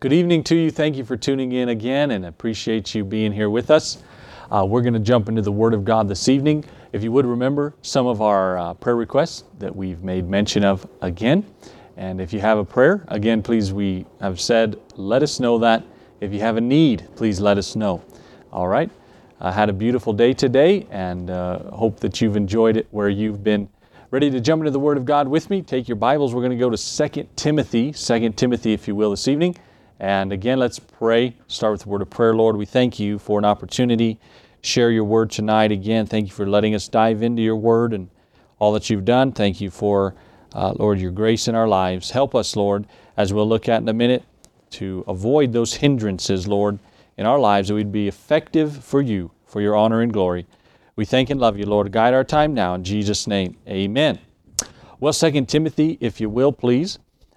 Good evening to you. Thank you for tuning in again and appreciate you being here with us. We're going to jump into the Word of God this evening. If you would remember some of our prayer requests that we've made mention of again. And if you have a prayer, again, please, we have said, let us know that. If you have a need, please let us know. All right. I had a beautiful day today and hope that you've enjoyed it where you've been ready to jump into the Word of God with me. Take your Bibles. We're going to go to 2 Timothy, if you will, this evening. And again, let's pray. Start with the word of prayer. Lord, we thank you for an opportunity to share your word tonight. Again, thank you for letting us dive into your word and all that you've done. Thank you for, Lord, your grace in our lives. Help us, Lord, as we'll look at in a minute, to avoid those hindrances, Lord, in our lives, that we'd be effective for you, for your honor and glory. We thank and love you, Lord. Guide our time now. In Jesus' name, amen. Well, 2 Timothy, if you will, please.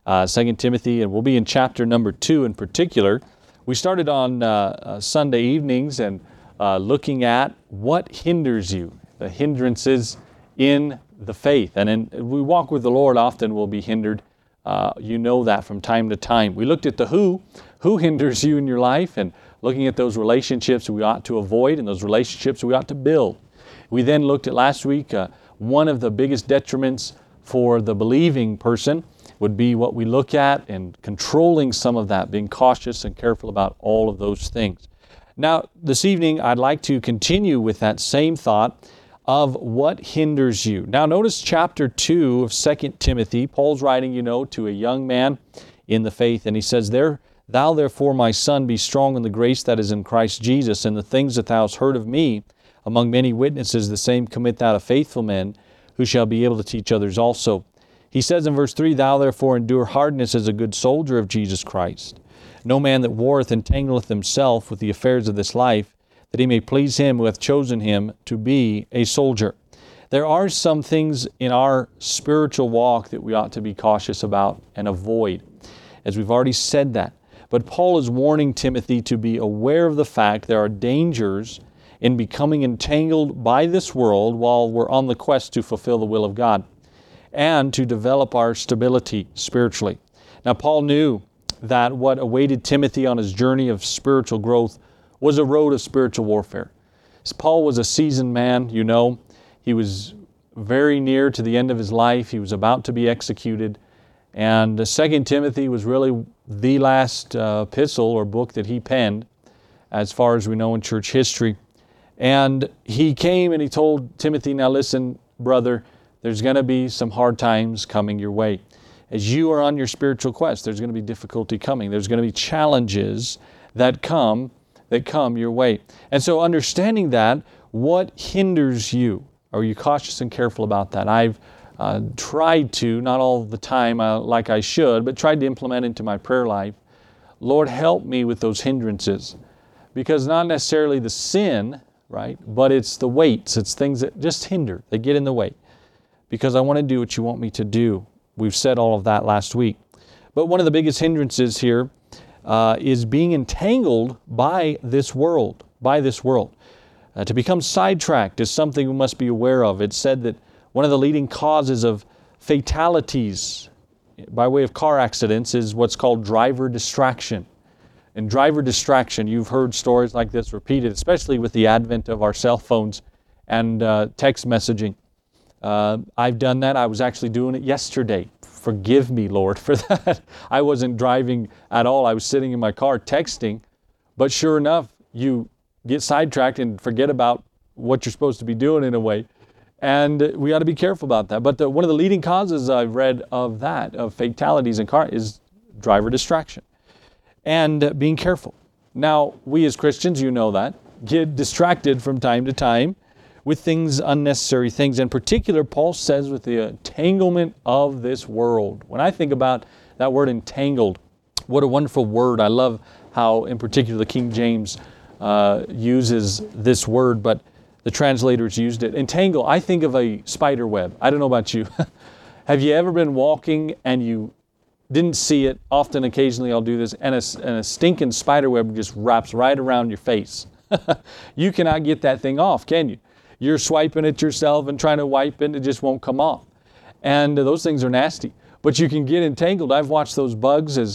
2 Timothy, and we'll be in chapter number 2 in particular. We started on Sunday evenings and looking at what hinders you, the hindrances in the faith. And we walk with the Lord often will be hindered. You know that from time to time. We looked at the who hinders you in your life, and looking at those relationships we ought to avoid and those relationships we ought to build. We then looked at last week, one of the biggest detriments for the believing person would be what we look at and controlling some of that, being cautious and careful about all of those things. Now, this evening, I'd like to continue with that same thought of what hinders you. Now, notice chapter 2 of 2 Timothy. Paul's writing, to a young man in the faith, and he says, Thou therefore, my son, be strong in the grace that is in Christ Jesus, and the things that thou hast heard of me among many witnesses, the same commit thou to faithful men, who shall be able to teach others also. He says in verse 3, Thou therefore endure hardness as a good soldier of Jesus Christ. No man that warreth entangleth himself with the affairs of this life, that he may please him who hath chosen him to be a soldier. There are some things in our spiritual walk that we ought to be cautious about and avoid, as we've already said that. But Paul is warning Timothy to be aware of the fact there are dangers in becoming entangled by this world while we're on the quest to fulfill the will of God and to develop our stability spiritually. Now, Paul knew that what awaited Timothy on his journey of spiritual growth was a road of spiritual warfare. Paul was a seasoned man, He was very near to the end of his life. He was about to be executed. And 2 Timothy was really the last epistle or book that he penned, as far as we know in church history. And he came and he told Timothy, now listen, brother, there's going to be some hard times coming your way. As you are on your spiritual quest, there's going to be difficulty coming. There's going to be challenges that come your way. And so understanding that, what hinders you? Are you cautious and careful about that? I've tried to, not all the time like I should, but tried to implement into my prayer life. Lord, help me with those hindrances. Because not necessarily the sin, right? But it's the weights. It's things that just hinder. They get in the way. Because I want to do what you want me to do. We've said all of that last week. But one of the biggest hindrances here is being entangled by this world. To become sidetracked is something we must be aware of. It's said that one of the leading causes of fatalities by way of car accidents is what's called driver distraction. And driver distraction, you've heard stories like this repeated, especially with the advent of our cell phones and text messaging. I've done that. I was actually doing it yesterday. Forgive me, Lord, for that. I wasn't driving at all. I was sitting in my car texting. But sure enough, you get sidetracked and forget about what you're supposed to be doing in a way. And we ought to be careful about that. But one of the leading causes I've read of fatalities in car, is driver distraction. And being careful. Now, we as Christians, that, get distracted from time to time with unnecessary things. In particular, Paul says with the entanglement of this world. When I think about that word entangled, what a wonderful word. I love how, in particular, the King James uses this word, but the translators used it. Entangle, I think of a spider web. I don't know about you. Have you ever been walking and you didn't see it? Often, occasionally, I'll do this, and a stinking spider web just wraps right around your face. You cannot get that thing off, can you? You're swiping it yourself and trying to wipe it, it just won't come off. And those things are nasty. But you can get entangled. I've watched those bugs as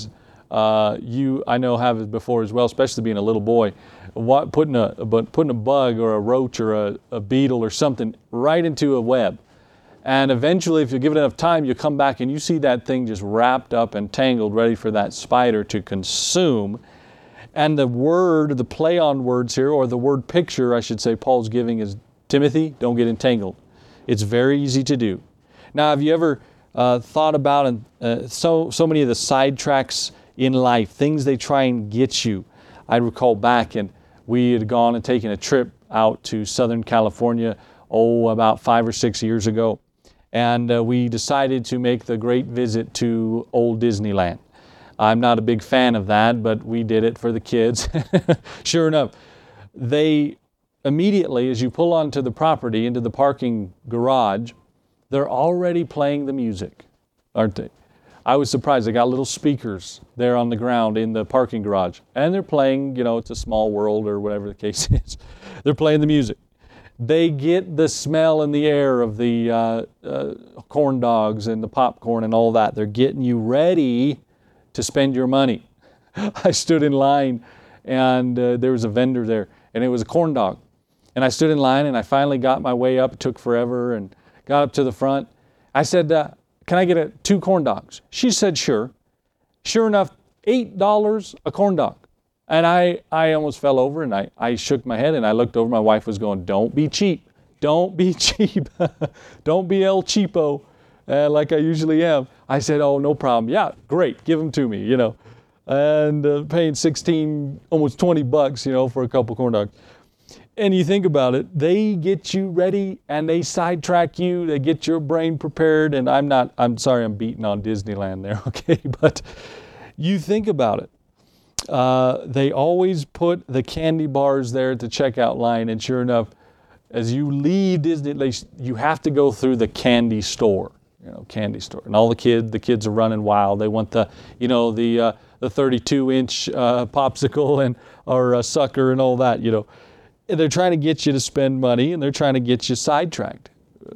I know have it before as well, especially being a little boy, putting a bug or a roach or a beetle or something right into a web. And eventually, if you give it enough time, you come back and you see that thing just wrapped up and tangled, ready for that spider to consume. And the play on words here, or the word picture, I should say, Paul's giving is, Timothy, don't get entangled. It's very easy to do. Now, have you ever thought about so many of the sidetracks in life, things they try and get you? I recall back, and we had gone and taken a trip out to Southern California, about 5 or 6 years ago. And we decided to make the great visit to old Disneyland. I'm not a big fan of that, but we did it for the kids. Sure enough, they immediately, as you pull onto the property, into the parking garage, they're already playing the music, aren't they? I was surprised. They got little speakers there on the ground in the parking garage. And they're playing, It's a Small World or whatever the case is. They're playing the music. They get the smell in the air of the corn dogs and the popcorn and all that. They're getting you ready to spend your money. I stood in line, and there was a vendor there, and it was a corn dog. And I stood in line, and I finally got my way up. It took forever, and got up to the front. I said, can I get 2 corn dogs? She said, sure. Sure enough, $8 a corn dog. And I almost fell over, and I shook my head, and I looked over. My wife was going, don't be cheap. Don't be cheap. Don't be El Cheapo like I usually am. I said, oh, no problem. Yeah, great. Give them to me, And paying 16, almost $20, for a couple corn dogs. And you think about it, they get you ready, and they sidetrack you. They get your brain prepared. And I'm sorry I'm beating on Disneyland there, okay? But you think about it. They always put the candy bars there at the checkout line, and sure enough, as you leave Disney, you have to go through the candy store, candy store, and all the kids are running wild. They want the 32-inch popsicle or a sucker and all that, And they're trying to get you to spend money, and they're trying to get you sidetracked,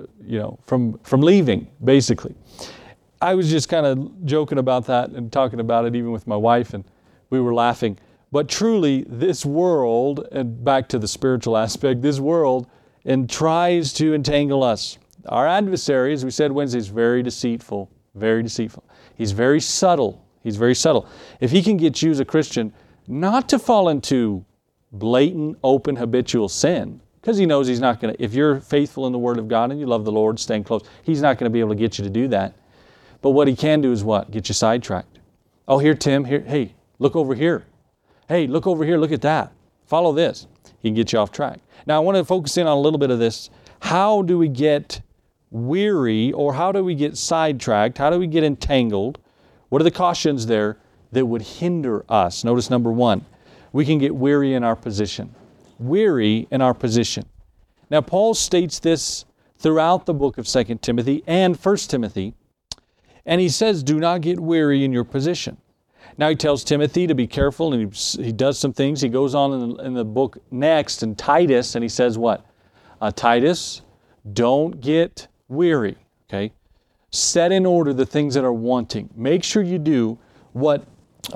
from leaving, basically. I was just kind of joking about that and talking about it even with my wife, and we were laughing. But truly, this world, and back to the spiritual aspect, this world tries to entangle us. Our adversary, as we said Wednesday, is very deceitful, very deceitful. He's very subtle. He's very subtle. If he can get you as a Christian not to fall into blatant, open, habitual sin, because he knows he's not going to, if you're faithful in the Word of God and you love the Lord, staying close, he's not going to be able to get you to do that. But what he can do is what? Get you sidetracked. Oh, here, Tim, here, hey, look over here. Hey, look over here, look at that. Follow this. He can get you off track. Now, I want to focus in on a little bit of this. How do we get weary, or how do we get sidetracked? How do we get entangled? What are the cautions there that would hinder us? Notice number 1, we can get weary in our position. Weary in our position. Now, Paul states this throughout the book of 2 Timothy and 1 Timothy, and he says, do not get weary in your position. Now he tells Timothy to be careful, and he does some things. He goes on in the book next in Titus, and he says what? Titus, don't get weary, okay? Set in order the things that are wanting. Make sure you do what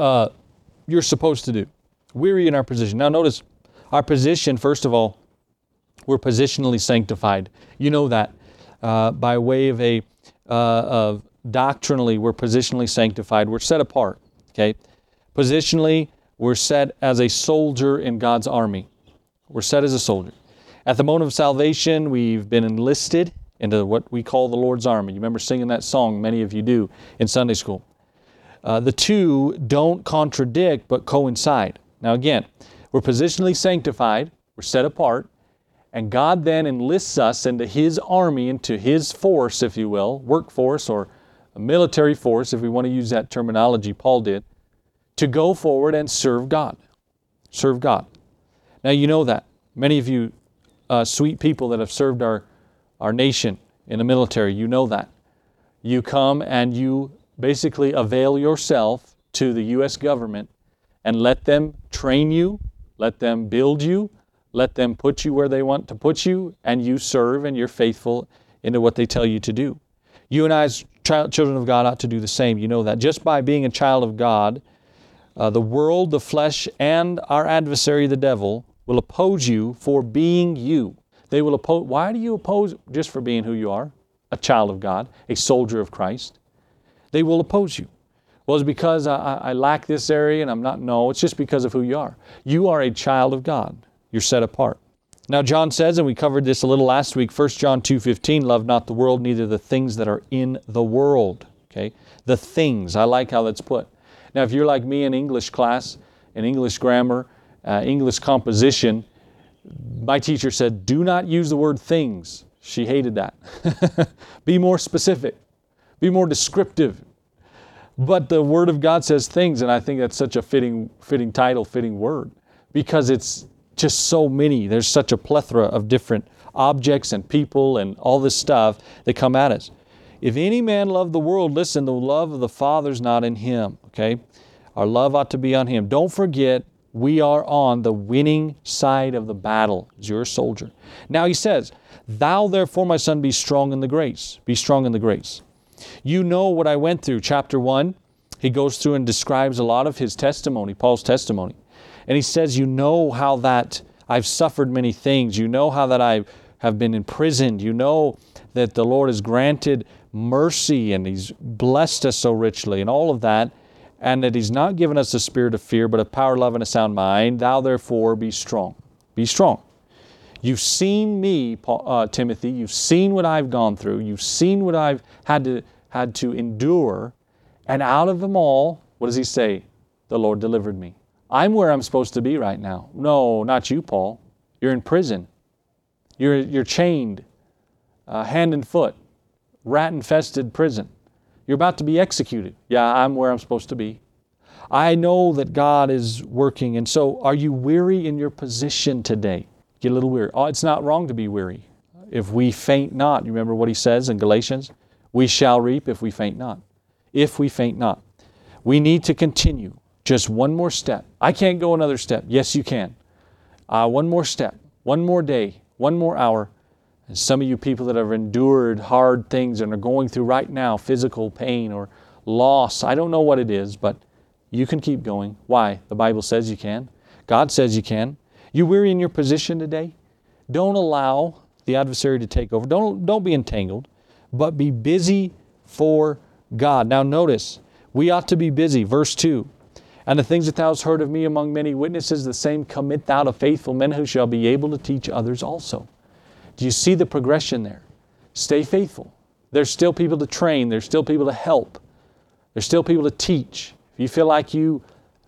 you're supposed to do. Weary in our position. Now notice, our position, first of all, we're positionally sanctified. You know that by way of doctrinally, we're positionally sanctified. We're set apart. Okay, positionally, we're set as a soldier in God's army. We're set as a soldier. At the moment of salvation, we've been enlisted into what we call the Lord's army. You remember singing that song, many of you do, in Sunday school. The two don't contradict, but coincide. Now again, we're positionally sanctified, we're set apart, and God then enlists us into His army, into His force, if you will, workforce or a military force, if we want to use that terminology Paul did, to go forward and serve God. Serve God. Now you know that. Many of you sweet people that have served our nation in the military, you know that. You come and you basically avail yourself to the U.S. government and let them train you, let them build you, let them put you where they want to put you, and you serve and you're faithful into what they tell you to do. You and I as children of God ought to do the same. You know that. Just by being a child of God, The world, the flesh, and our adversary, the devil, will oppose you for being you. They will oppose. Why do you oppose? Just for being who you are, a child of God, a soldier of Christ. They will oppose you. Well, it's because I lack this area and I'm not. No, it's just because of who you are. You are a child of God. You're set apart. Now John says, and we covered this a little last week, 1 John 2:15, love not the world, neither the things that are in the world. Okay? The things. I like how that's put. Now if you're like me in English class, in English grammar, English composition, my teacher said, do not use the word things. She hated that. Be more specific. Be more descriptive. But the Word of God says things, and I think that's such a fitting title, fitting word, because it's just so many. There's such a plethora of different objects and people and all this stuff that come at us. If any man love the world, listen, the love of the Father's not in him. Okay? Our love ought to be on Him. Don't forget, we are on the winning side of the battle as you're a soldier. Now He says, thou therefore, my son, be strong in the grace. Be strong in the grace. You know what I went through. Chapter 1, he goes through and describes a lot of his testimony, Paul's testimony. And he says, you know how that I've suffered many things. You know how that I have been imprisoned. You know that the Lord has granted mercy and He's blessed us so richly and all of that. And that He's not given us a spirit of fear, but of power, love, and a sound mind. Thou therefore be strong. Be strong. You've seen me, Timothy. You've seen what I've gone through. You've seen what I've had to endure. And out of them all, what does he say? The Lord delivered me. I'm where I'm supposed to be right now. No, not you, Paul. You're in prison. You're chained, hand and foot, rat-infested prison. You're about to be executed. Yeah, I'm where I'm supposed to be. I know that God is working. And so are you weary in your position today? Get a little weary. Oh, it's not wrong to be weary. If we faint not, you remember what he says in Galatians? We shall reap if we faint not. If we faint not. We need to continue. Just one more step. I can't go another step. Yes, you can. One more step. One more day. One more hour. And some of you people that have endured hard things and are going through right now physical pain or loss, I don't know what it is, but you can keep going. Why? The Bible says you can. God says you can. You weary in your position today? Don't allow the adversary to take over. Don't be entangled, but be busy for God. Now notice, we ought to be busy. Verse 2, and the things that thou hast heard of me among many witnesses, the same commit thou to faithful men who shall be able to teach others also. Do you see the progression there? Stay faithful. There's still people to train. There's still people to help. There's still people to teach. If you feel like you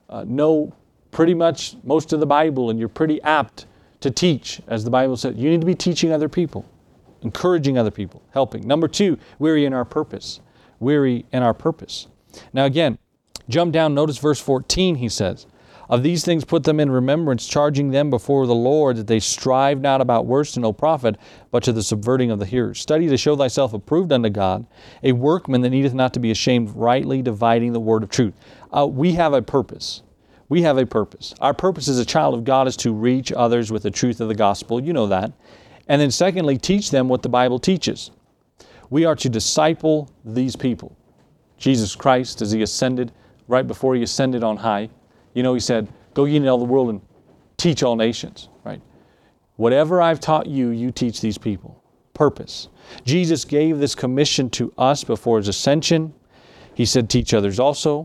know pretty much most of the Bible and you're pretty apt to teach, as the Bible says, you need to be teaching other people, encouraging other people, helping. Number 2, weary in our purpose. Weary in our purpose. Now again, jump down, notice verse 14, he says, of these things put them in remembrance, charging them before the Lord that they strive not about words to no profit, but to the subverting of the hearers. Study to show thyself approved unto God, a workman that needeth not to be ashamed, rightly dividing the word of truth. We have a purpose. We have a purpose. Our purpose as a child of God is to reach others with the truth of the gospel. You know that. And then secondly, teach them what the Bible teaches. We are to disciple these people. Jesus Christ, as He ascended, right before He ascended on high, you know, He said, go ye into all the world and teach all nations, right? Whatever I've taught you, you teach these people. Purpose. Jesus gave this commission to us before His ascension. He said, teach others also.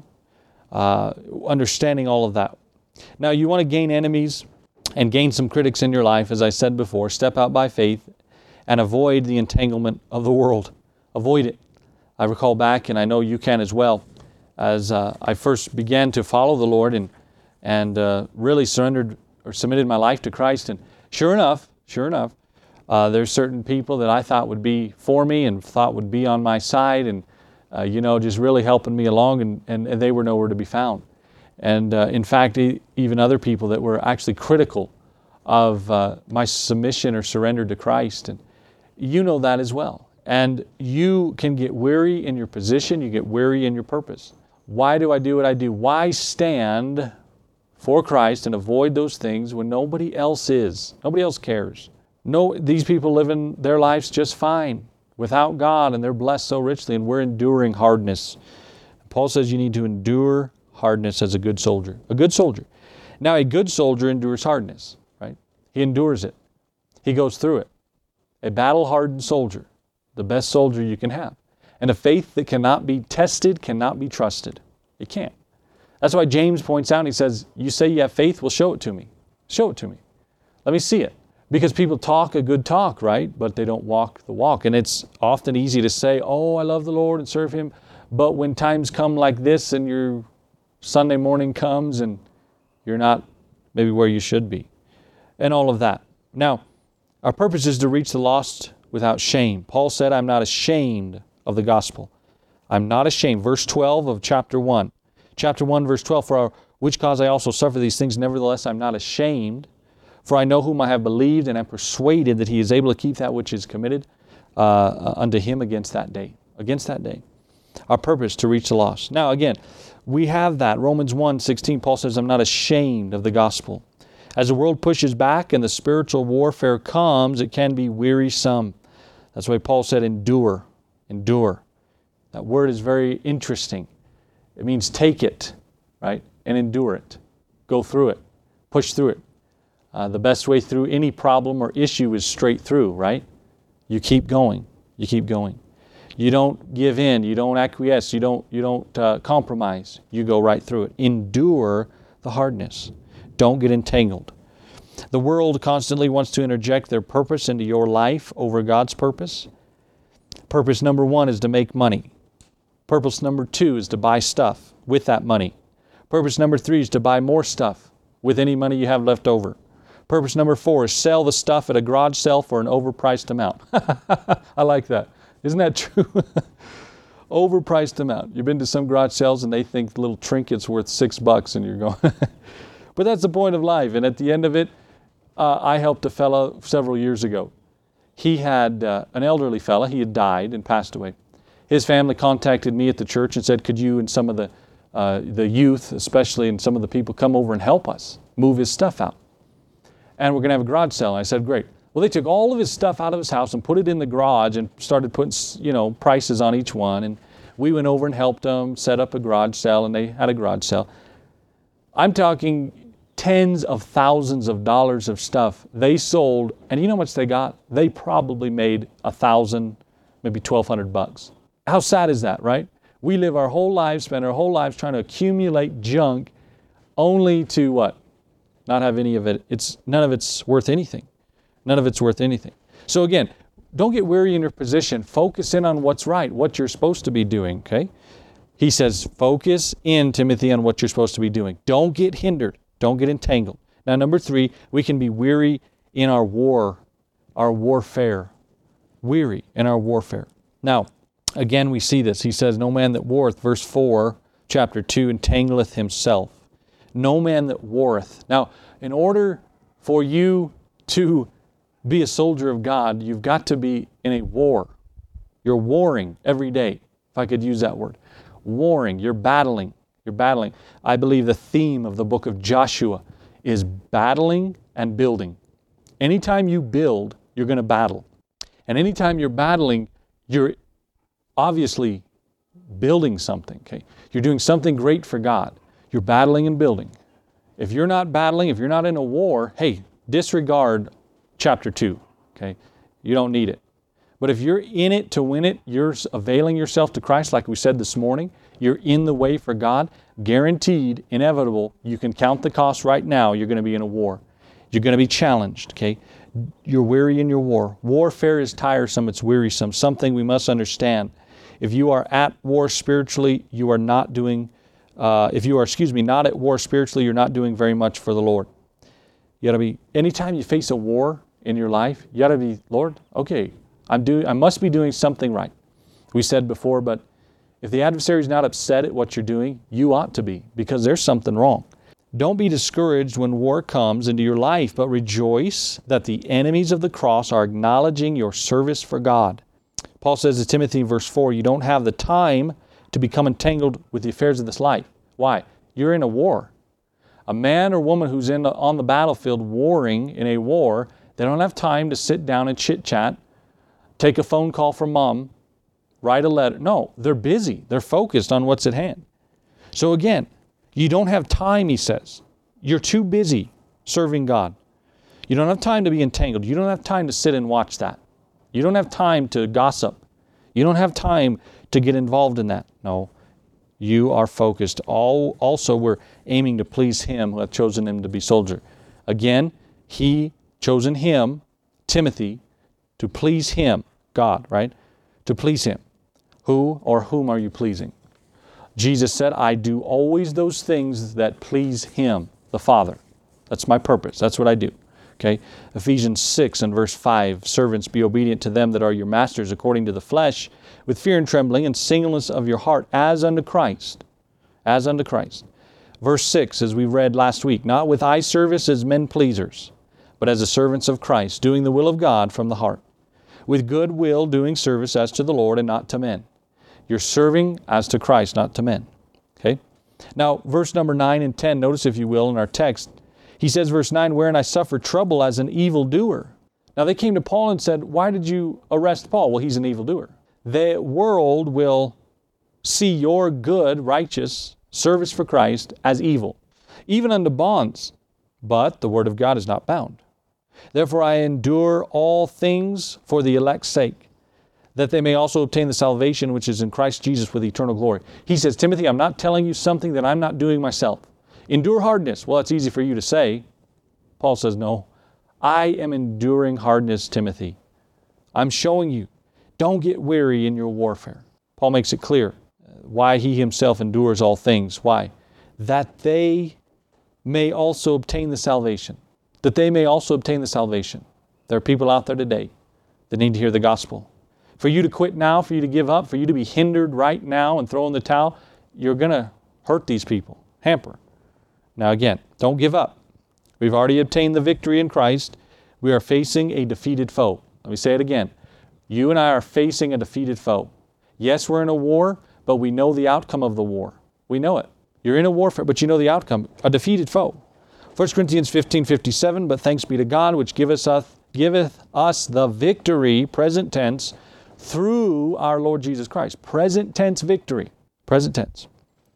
Understanding all of that. Now, you want to gain enemies and gain some critics in your life, as I said before, step out by faith and avoid the entanglement of the world. Avoid it. I recall back, and I know you can as well, as I first began to follow the Lord and really surrendered or submitted my life to Christ. And sure enough, there's certain people that I thought would be for me and thought would be on my side and just really helping me along, and they were nowhere to be found. And in fact, even other people that were actually critical of my submission or surrender to Christ. And you know that as well. And you can get weary in your position, you get weary in your purpose. Why do I do what I do? Why stand for Christ and avoid those things when nobody else is? Nobody else cares. No, these people living their lives just fine without God, and they're blessed so richly, and we're enduring hardness. Paul says you need to endure hardness as a good soldier. A good soldier. Now, a good soldier endures hardness, right? He endures it. He goes through it. A battle-hardened soldier, the best soldier you can have. And a faith that cannot be tested, cannot be trusted. It can't. That's why James points out, he says, you say you have faith, well, show it to me. Show it to me. Let me see it. Because people talk a good talk, right? But they don't walk the walk. And it's often easy to say, oh, I love the Lord and serve Him. But when times come like this and your Sunday morning comes and you're not maybe where you should be, and all of that. Now, our purpose is to reach the lost without shame. Paul said, I'm not ashamed of the gospel. I'm not ashamed. Verse 12 of chapter 1. Chapter 1, verse 12, for which cause I also suffer these things. Nevertheless, I'm not ashamed, for I know whom I have believed, and am persuaded that He is able to keep that which is committed unto Him against that day. Against that day. Our purpose to reach the lost. Now again, we have that. Romans 1:16, Paul says, I'm not ashamed of the gospel. As the world pushes back and the spiritual warfare comes, it can be wearisome. That's why Paul said, endure. Endure. That word is very interesting. It means take it, right? And endure it. Go through it. Push through it. The best way through any problem or issue is straight through, right? You keep going. You keep going. You don't give in. You don't acquiesce. You don't compromise. You go right through it. Endure the hardness. Don't get entangled. The world constantly wants to interject their purpose into your life over God's purpose. Purpose number 1 is to make money. Purpose number 2 is to buy stuff with that money. Purpose number 3 is to buy more stuff with any money you have left over. Purpose number 4 is sell the stuff at a garage sale for an overpriced amount. I like that. Isn't that true? Overpriced amount. You've been to some garage sales and they think the little trinket's worth $6 and you're going... But that's the point of life. And at the end of it, I helped a fellow several years ago. He had an elderly fellow. He had died and passed away. His family contacted me at the church and said, could you and some of the youth, especially, and some of the people come over and help us move his stuff out? And we're going to have a garage sale. And I said, great. Well, they took all of his stuff out of his house and put it in the garage and started putting, prices on each one. And we went over and helped them set up a garage sale, and they had a garage sale. I'm talking tens of thousands of dollars of stuff they sold, and you know how much they got? They probably made $1,000, maybe $1,200. How sad is that, right? We live our whole lives, spend our whole lives trying to accumulate junk, only to what? Not have any of it. None of it's worth anything. None of it's worth anything. So again, don't get weary in your position. Focus in on what's right, what you're supposed to be doing, okay? He says, focus in, Timothy, on what you're supposed to be doing. Don't get hindered. Don't get entangled. Now, number 3, we can be weary in our warfare. Weary in our warfare. Now, again, we see this. He says, no man that warreth, verse 4, chapter 2, entangleth himself. No man that warreth. Now, in order for you to be a soldier of God, you've got to be in a war. You're warring every day, if I could use that word. Warring, you're battling. You're battling. I believe the theme of the book of Joshua is battling and building. Anytime you build, you're going to battle. And anytime you're battling, you're obviously building something. Okay? You're doing something great for God. You're battling and building. If you're not battling, if you're not in a war, hey, disregard chapter 2. Okay? You don't need it. But if you're in it to win it, you're availing yourself to Christ, like we said this morning, you're in the way for God, guaranteed, inevitable, you can count the cost right now, you're going to be in a war. You're going to be challenged, okay? You're weary in your war. Warfare is tiresome, it's wearisome, something we must understand. If you are at war spiritually, you are not doing, not at war spiritually, you're not doing very much for the Lord. You got to be, anytime you face a war in your life, you got to be, Lord, okay, I must be doing something right. We said before, but if the adversary is not upset at what you're doing, you ought to be, because there's something wrong. Don't be discouraged when war comes into your life, but rejoice that the enemies of the cross are acknowledging your service for God. Paul says to Timothy in verse 4, you don't have the time to become entangled with the affairs of this life. Why? You're in a war. A man or woman who's on the battlefield warring in a war, they don't have time to sit down and chit-chat, take a phone call from mom, write a letter. No, they're busy. They're focused on what's at hand. So again, You don't have time, he says. You're too busy serving God. You don't have time to be entangled. You don't have time to sit and watch that. You don't have time to gossip. You don't have time to get involved in that. No, you are focused. Also, we're aiming to please Him who hath chosen him to be soldier. Again, He chosen him, Timothy, to please Him, God, right? To please Him. Who or whom are you pleasing? Jesus said, I do always those things that please Him, the Father. That's my purpose. That's what I do. Okay? Ephesians 6 and verse 5, servants, be obedient to them that are your masters according to the flesh, with fear and trembling and singleness of your heart, as unto Christ. As unto Christ. Verse 6, as we read last week, not with eye service as men pleasers, but as the servants of Christ, doing the will of God from the heart, with good will doing service as to the Lord and not to men. You're serving as to Christ, not to men. Okay? Now, verse number 9 and 10, notice if you will in our text, he says, verse 9, wherein I suffer trouble as an evildoer. Now they came to Paul and said, why did you arrest Paul? Well, he's an evildoer. The world will see your good, righteous service for Christ as evil, even unto bonds. But the word of God is not bound. Therefore I endure all things for the elect's sake, that they may also obtain the salvation which is in Christ Jesus with eternal glory. He says, Timothy, I'm not telling you something that I'm not doing myself. Endure hardness. Well, it's easy for you to say. Paul says, no, I am enduring hardness, Timothy. I'm showing you. Don't get weary in your warfare. Paul makes it clear why he himself endures all things. Why? That they may also obtain the salvation. That they may also obtain the salvation. There are people out there today that need to hear the gospel. For you to quit now, for you to give up, for you to be hindered right now and throw in the towel, you're going to hurt these people, hamper. Now again, don't give up. We've already obtained the victory in Christ. We are facing a defeated foe. Let me say it again. You and I are facing a defeated foe. Yes, we're in a war, but we know the outcome of the war. We know it. You're in a warfare, but you know the outcome. A defeated foe. 1 Corinthians 15:57, but thanks be to God, which giveth us the victory, present tense, through our Lord Jesus Christ. Present tense victory. Present tense.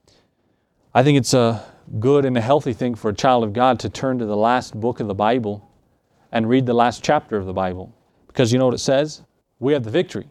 I think it's a good and a healthy thing for a child of God to turn to the last book of the Bible and read the last chapter of the Bible. Because you know what it says? We have the victory.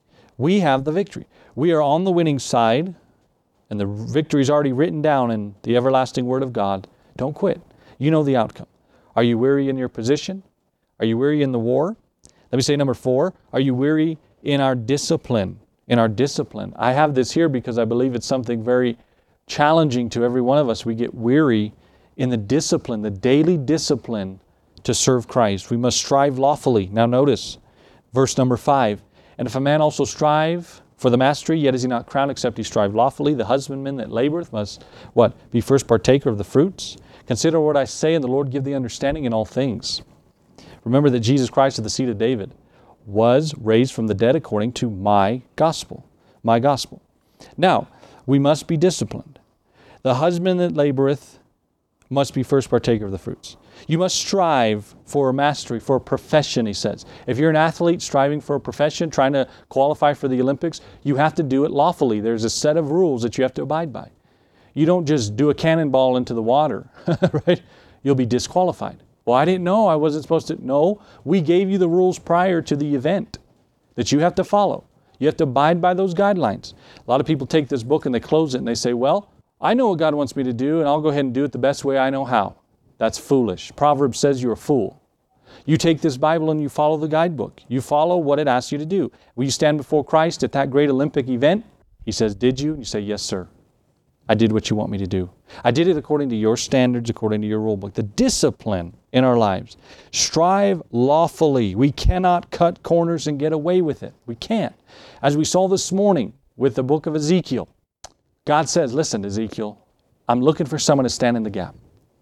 We have the victory. We are on the winning side, and the victory is already written down in the everlasting Word of God. Don't quit. You know the outcome. Are you weary in your position? Are you weary in the war? Let me say number 4. Are you weary in our discipline? In our discipline. I have this here because I believe it's something very challenging to every one of us. We get weary in the discipline, the daily discipline to serve Christ. We must strive lawfully. Now notice, verse number 5. And if a man also strive for the mastery, yet is he not crowned except he strive lawfully. The husbandman that laboreth must, what? Be first partaker of the fruits. Consider what I say, and the Lord give thee understanding in all things. Remember that Jesus Christ of the seed of David was raised from the dead according to my gospel. My gospel. Now, we must be disciplined. The husband that laboreth must be first partaker of the fruits. You must strive for a mastery, for a profession, he says. If you're an athlete striving for a profession, trying to qualify for the Olympics, you have to do it lawfully. There's a set of rules that you have to abide by. You don't just do a cannonball into the water, right? You'll be disqualified. Well, I didn't know. I wasn't supposed to. No, we gave you the rules prior to the event that you have to follow. You have to abide by those guidelines. A lot of people take this book and they close it and they say, well, I know what God wants me to do and I'll go ahead and do it the best way I know how. That's foolish. Proverbs says you're a fool. You take this Bible and you follow the guidebook. You follow what it asks you to do. Will you stand before Christ at that great Olympic event? He says, did you? And you say, yes, sir. I did what you want me to do. I did it according to your standards, according to your rule book. The discipline in our lives. Strive lawfully. We cannot cut corners and get away with it. We can't. As we saw this morning with the book of Ezekiel, God says, listen, Ezekiel, I'm looking for someone to stand in the gap.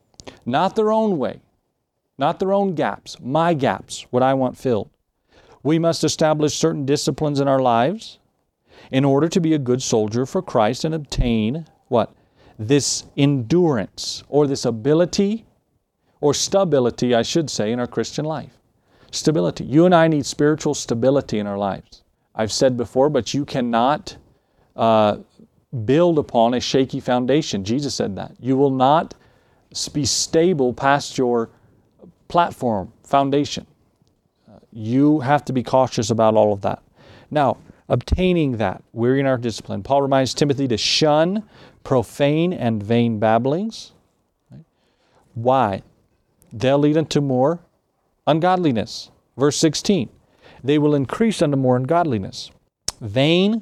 Not their own way, not their own gaps, my gaps, what I want filled. We must establish certain disciplines in our lives in order to be a good soldier for Christ and obtain what? This endurance or this ability or stability, I should say, in our Christian life. Stability. You and I need spiritual stability in our lives. I've said before, but you cannot build upon a shaky foundation. Jesus said that. You will not be stable past your platform, foundation. You have to be cautious about all of that. Now, obtaining that, we're in our discipline. Paul reminds Timothy to shun profane and vain babblings. Why? They'll lead unto more ungodliness. Verse 16, they will increase unto more ungodliness. Vain,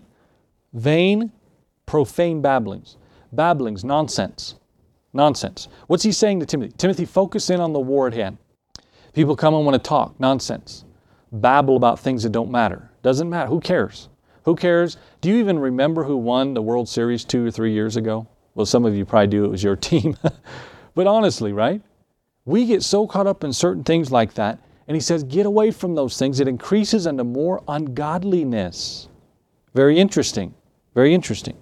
profane babblings. Babblings, nonsense. Nonsense. What's he saying to Timothy? Timothy, focus in on the war at hand. People come and want to talk. Nonsense. Babble about things that don't matter. Doesn't matter. Who cares? Who cares? Do you even remember who won the World Series 2 or 3 years ago? Well, some of you probably do. It was your team. But honestly, right? We get so caught up in certain things like that. And he says, get away from those things. It increases unto more ungodliness. Very interesting. Very interesting.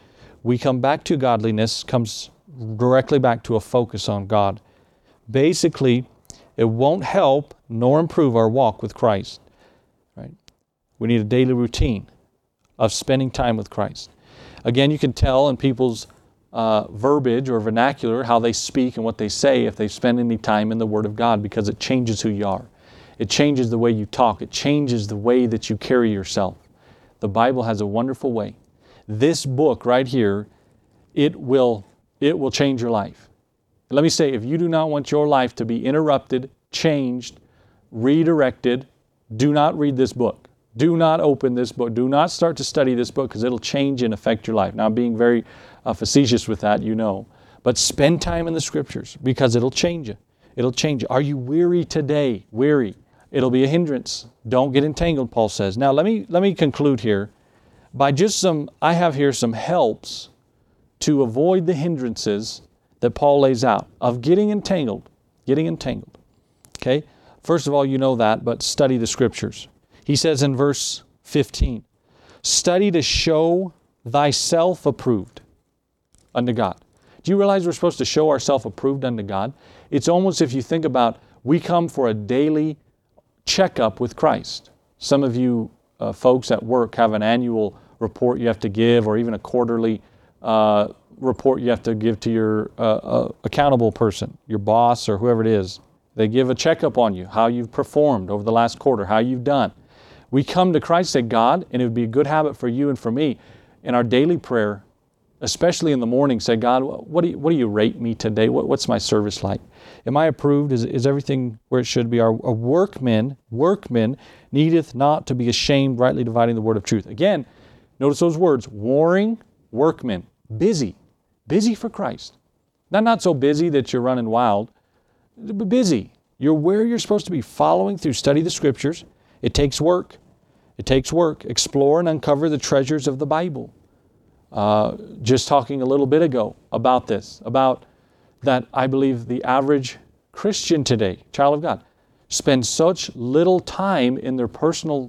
We come back to godliness, comes directly back to a focus on God. Basically, it won't help nor improve our walk with Christ. Right? We need a daily routine of spending time with Christ. Again, you can tell in people's verbiage or vernacular how they speak and what they say if they spend any time in the Word of God, because it changes who you are. It changes the way you talk. It changes the way that you carry yourself. The Bible has a wonderful way. This book right here, it will change your life. Let me say, if you do not want your life to be interrupted, changed, redirected, do not read this book. Do not open this book. Do not start to study this book, because it'll change and affect your life. Now, I'm being very facetious with that, you know. But spend time in the Scriptures, because it'll change you. It'll change you. Are you weary today? Weary. It'll be a hindrance. Don't get entangled, Paul says. Now, let me conclude here by just I have here some helps to avoid the hindrances that Paul lays out of getting entangled. Getting entangled. Okay? First of all, you know that, but study the Scriptures. He says in verse 15, study to show thyself approved unto God. Do you realize we're supposed to show ourselves approved unto God? It's almost, if you think about, we come for a daily checkup with Christ. Some of you folks at work have an annual report you have to give, or even a quarterly report you have to give to your accountable person, your boss or whoever it is. They give a checkup on you, how you've performed over the last quarter, how you've done. We come to Christ and say, God, and it would be a good habit for you and for me, in our daily prayer, especially in the morning, say, God, what do you rate me today? What's my service like? Am I approved? Is everything where it should be? A workman needeth not to be ashamed, rightly dividing the word of truth. Again, notice those words, warring workmen, busy for Christ. Not so busy that you're running wild, but busy. You're where you're supposed to be, following through, study the Scriptures. It takes work. It takes work. Explore and uncover the treasures of the Bible. Just talking a little bit ago about this, about that I believe the average Christian today, child of God, spends such little time in their personal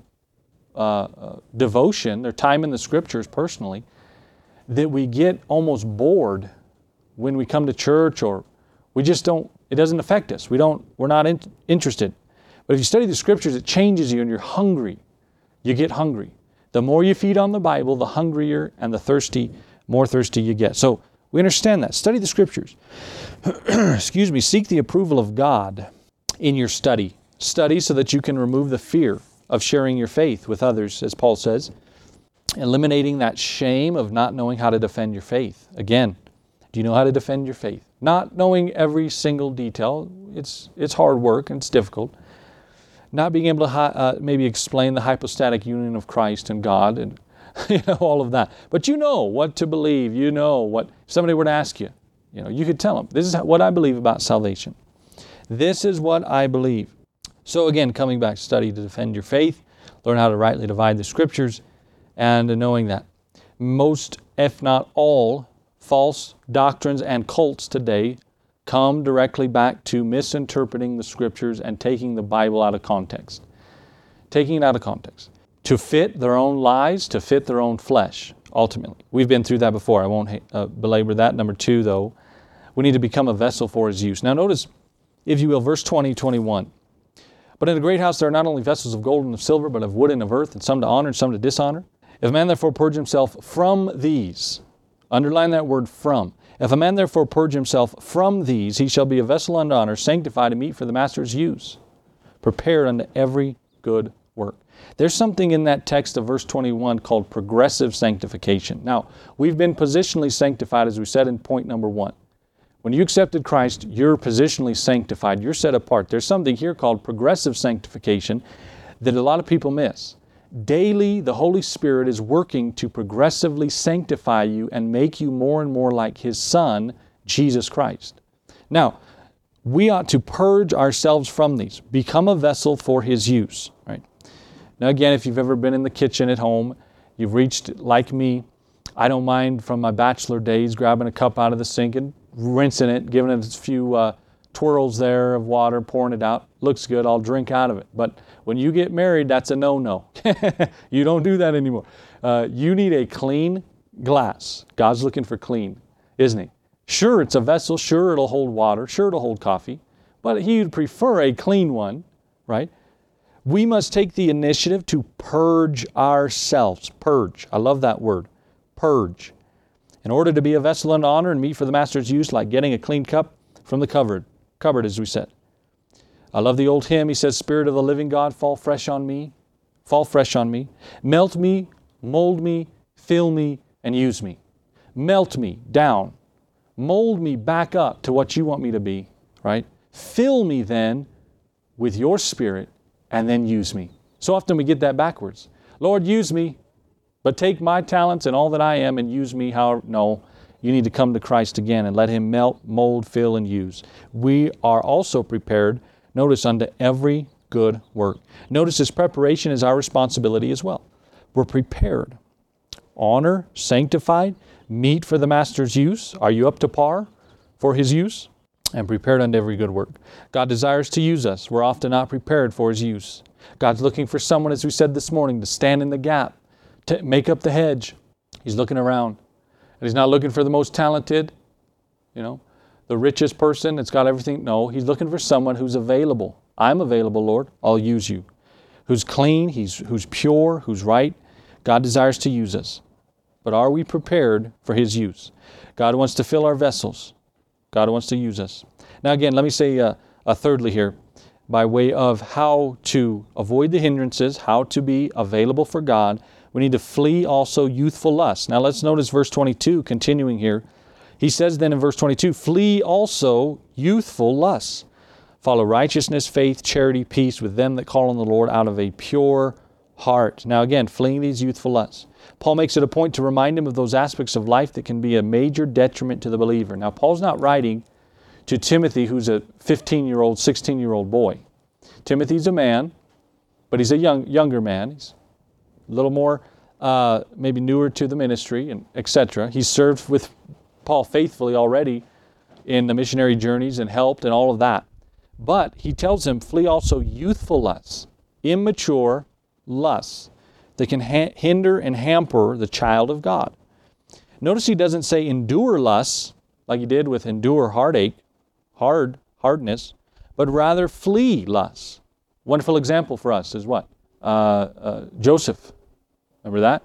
devotion, their time in the Scriptures personally, that we get almost bored when we come to church, or we just don't, it doesn't affect us. We're not interested. But if you study the Scriptures, it changes you and you're hungry. You get hungry. The more you feed on the Bible, the hungrier and the more thirsty you get. So we understand that. Study the Scriptures. Excuse me. Seek the approval of God in your study. Study so that you can remove the fear of sharing your faith with others, as Paul says. Eliminating that shame of not knowing how to defend your faith. Again, do you know how to defend your faith? Not knowing every single detail. It's hard work and it's difficult. Not being able to maybe explain the hypostatic union of Christ and God and all of that. But you know what to believe. You know what, if somebody were to ask you, you could tell them, this is what I believe about salvation. This is what I believe. So again, coming back, study to defend your faith, learn how to rightly divide the Scriptures, and knowing that most, if not all, false doctrines and cults today come directly back to misinterpreting the Scriptures and taking the Bible out of context. Taking it out of context. To fit their own lies, to fit their own flesh, ultimately. We've been through that before. I won't belabor that. Number 2, though, we need to become a vessel for His use. Now notice, if you will, verse 20, 21. But in a great house there are not only vessels of gold and of silver, but of wood and of earth, and some to honor and some to dishonor. If a man therefore purge himself from these, Underline that word from. If a man therefore purge himself from these, he shall be a vessel unto honor, sanctified and meet for the master's use, prepared unto every good work. There's something in that text of verse 21 called progressive sanctification. Now, we've been positionally sanctified, as we said in point number 1. When you accepted Christ, you're positionally sanctified. You're set apart. There's something here called progressive sanctification that a lot of people miss. Daily, the Holy Spirit is working to progressively sanctify you and make you more and more like His Son, Jesus Christ. Now, we ought to purge ourselves from these, become a vessel for His use. Right? Now again, if you've ever been in the kitchen at home, you've reached, like me, I don't mind from my bachelor days grabbing a cup out of the sink and rinsing it, giving it a few twirls there of water, pouring it out. Looks good, I'll drink out of it. But when you get married, that's a no-no. You don't do that anymore. You need a clean glass. God's looking for clean, isn't He? Sure, it's a vessel. Sure, it'll hold water. Sure, it'll hold coffee. But He would prefer a clean one, right? We must take the initiative to purge ourselves. Purge. I love that word. Purge. In order to be a vessel unto honor and meet for the master's use, like getting a clean cup from the cupboard, as we said. I love the old hymn. He says, Spirit of the living God, fall fresh on me. Fall fresh on me. Melt me, mold me, fill me, and use me. Melt me down. Mold me back up to what you want me to be, right? Fill me then with your Spirit and then use me. So often we get that backwards. Lord, use me, but take my talents and all that I am and use me however. No, you need to come to Christ again and let Him melt, mold, fill, and use. We are also prepared, notice, unto every good work. Notice His preparation is our responsibility as well. We're prepared. Honor, sanctified, meet for the Master's use. Are you up to par for His use? And prepared unto every good work. God desires to use us. We're often not prepared for His use. God's looking for someone, as we said this morning, to stand in the gap, to make up the hedge. He's looking around. And He's not looking for the most talented, the richest person that's got everything. No, He's looking for someone who's available. I'm available, Lord. I'll use you. Who's clean, who's pure, who's right. God desires to use us. But are we prepared for His use? God wants to fill our vessels. God wants to use us. Now again, let me say thirdly here, by way of how to avoid the hindrances, how to be available for God, we need to flee also youthful lust. Now let's notice verse 22, continuing here. He says then in verse 22, flee also youthful lusts. Follow righteousness, faith, charity, peace with them that call on the Lord out of a pure heart. Now again, fleeing these youthful lusts. Paul makes it a point to remind him of those aspects of life that can be a major detriment to the believer. Now, Paul's not writing to Timothy, who's a 15-year-old, 16-year-old boy. Timothy's a man, but he's a younger man. He's a little more, maybe newer to the ministry, and etc. He's served with Paul faithfully already in the missionary journeys and helped and all of that. But he tells him, flee also youthful lusts, immature lusts, that can hinder and hamper the child of God. Notice he doesn't say endure lusts, like he did with endure heartache, hardness, but rather flee lusts. Wonderful example for us is what? Joseph. Remember that?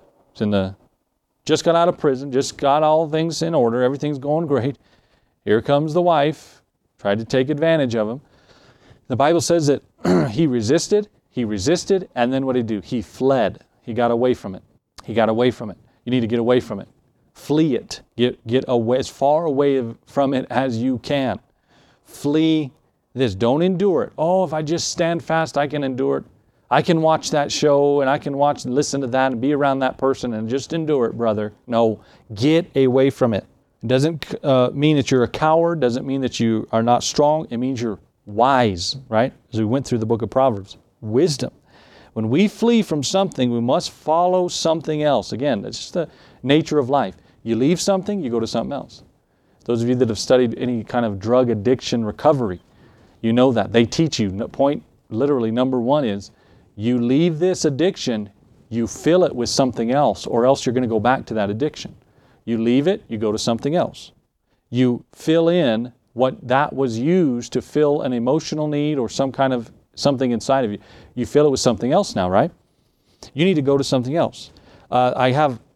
Just got out of prison, just got all things in order, everything's going great. Here comes the wife, tried to take advantage of him. The Bible says that he resisted, and then what did he do? He fled. He got away from it. You need to get away from it. Flee it. Get away, as far away from it as you can. Flee this. Don't endure it. Oh, if I just stand fast, I can endure it. I can watch that show and I can listen to that and be around that person and just endure it, brother. No, get away from it. It doesn't mean that you're a coward. Doesn't mean that you are not strong. It means you're wise, right? As we went through the book of Proverbs. Wisdom. When we flee from something, we must follow something else. Again, that's just the nature of life. You leave something, you go to something else. Those of you that have studied any kind of drug addiction recovery, you know that. They teach you. Point literally number one is, you leave this addiction, you fill it with something else, or else you're going to go back to that addiction. You leave it, you go to something else. You fill in what that was used to fill an emotional need or some kind of something inside of you. You fill it with something else now, right? You need to go to something else. I have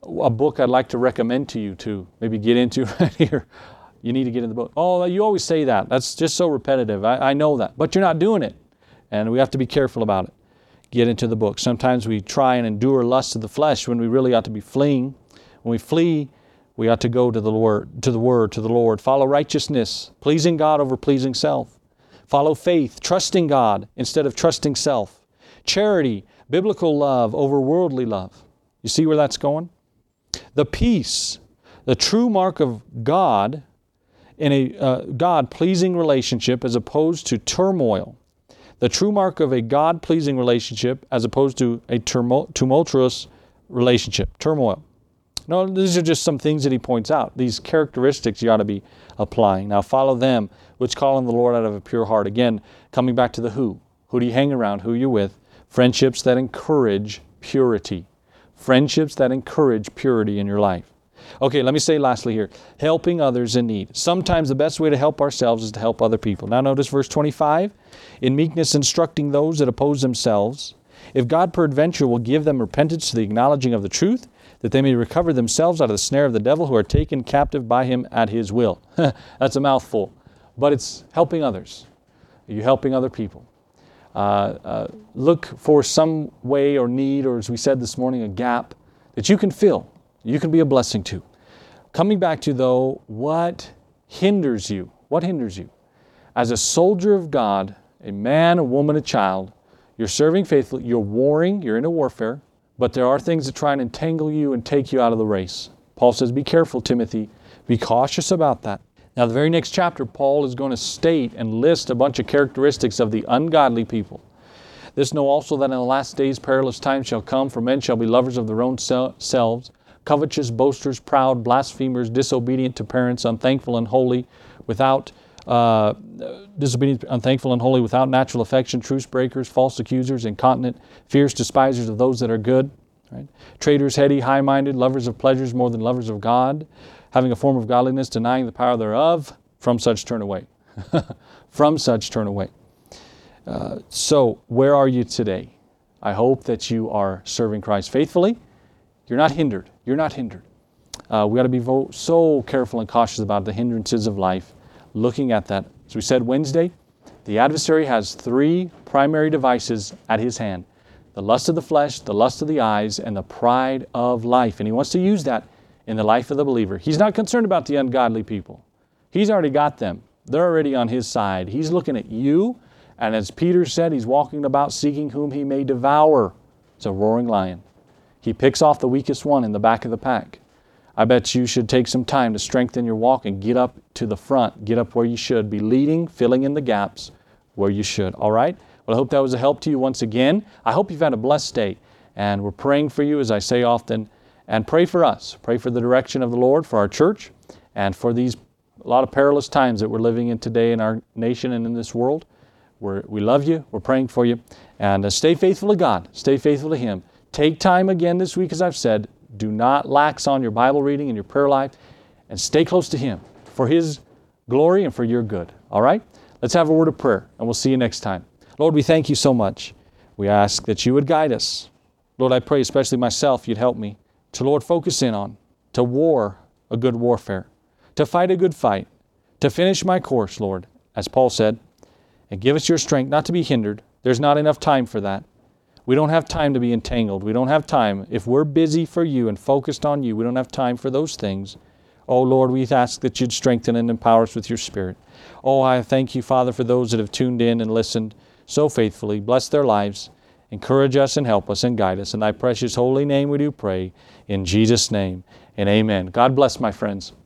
a book I'd like to recommend to you to maybe get into right here. You need to get in the book. Oh, you always say that. That's just so repetitive. I know that. But you're not doing it. And we have to be careful about it. Get into the book. Sometimes we try and endure lust of the flesh when we really ought to be fleeing. When we flee, we ought to go to the Lord. Follow righteousness, pleasing God over pleasing self. Follow faith, trusting God instead of trusting self. Charity, biblical love over worldly love. You see where that's going? The peace, the true mark of God in a God-pleasing relationship as opposed to turmoil. The true mark of a God-pleasing relationship as opposed to a tumultuous relationship, turmoil. No, these are just some things that he points out. These characteristics you ought to be applying. Now follow them, which call on the Lord out of a pure heart. Again, coming back to the who. Who do you hang around? Who you're with? Friendships that encourage purity. Friendships that encourage purity in your life. Okay, let me say lastly here, helping others in need. Sometimes the best way to help ourselves is to help other people. Now notice verse 25, in meekness instructing those that oppose themselves, if God peradventure will give them repentance to the acknowledging of the truth, that they may recover themselves out of the snare of the devil who are taken captive by him at his will. That's a mouthful, but it's helping others. Are you helping other people? Look for some way or need, or as we said this morning, a gap that you can fill. You can be a blessing to. Coming back to, though, what hinders you? What hinders you? As a soldier of God, a man, a woman, a child, you're serving faithfully, you're warring, you're in a warfare, but there are things that try and entangle you and take you out of the race. Paul says, be careful, Timothy. Be cautious about that. Now, the very next chapter, Paul is going to state and list a bunch of characteristics of the ungodly people. This know also that in the last days perilous times shall come, for men shall be lovers of their own selves, covetous, boasters, proud, blasphemers, disobedient to parents, unthankful and holy, without natural affection, truce breakers, false accusers, incontinent, fierce despisers of those that are good, right? Traitors, heady, high-minded, lovers of pleasures more than lovers of God, having a form of godliness, denying the power thereof. From such turn away. From such turn away. So where are you today? I hope that you are serving Christ faithfully. You're not hindered. You're not hindered. We got to be so careful and cautious about the hindrances of life. Looking at that, as we said Wednesday, the adversary has three primary devices at his hand. The lust of the flesh, the lust of the eyes, and the pride of life. And he wants to use that in the life of the believer. He's not concerned about the ungodly people. He's already got them. They're already on his side. He's looking at you, and as Peter said, he's walking about seeking whom he may devour. It's a roaring lion. He picks off the weakest one in the back of the pack. I bet you should take some time to strengthen your walk and get up to the front, get up where you should, be leading, filling in the gaps where you should. All right? Well, I hope that was a help to you once again. I hope you've had a blessed day, and we're praying for you, as I say often, and pray for us. Pray for the direction of the Lord, for our church, and for these a lot of perilous times that we're living in today in our nation and in this world. We love you. We're praying for you. And stay faithful to God. Stay faithful to Him. Take time again this week, as I've said. Do not lax on your Bible reading and your prayer life, and stay close to Him for His glory and for your good. All right? Let's have a word of prayer, and we'll see you next time. Lord, we thank you so much. We ask that you would guide us. Lord, I pray, especially myself, you'd help me to, Lord, focus in on, to war a good warfare, to fight a good fight, to finish my course, Lord, as Paul said, and give us your strength not to be hindered. There's not enough time for that. We don't have time to be entangled. We don't have time. If we're busy for you and focused on you, we don't have time for those things. Oh, Lord, we ask that you'd strengthen and empower us with your Spirit. Oh, I thank you, Father, for those that have tuned in and listened so faithfully. Bless their lives. Encourage us and help us and guide us. In thy precious holy name we do pray. In Jesus' name, and amen. God bless, my friends.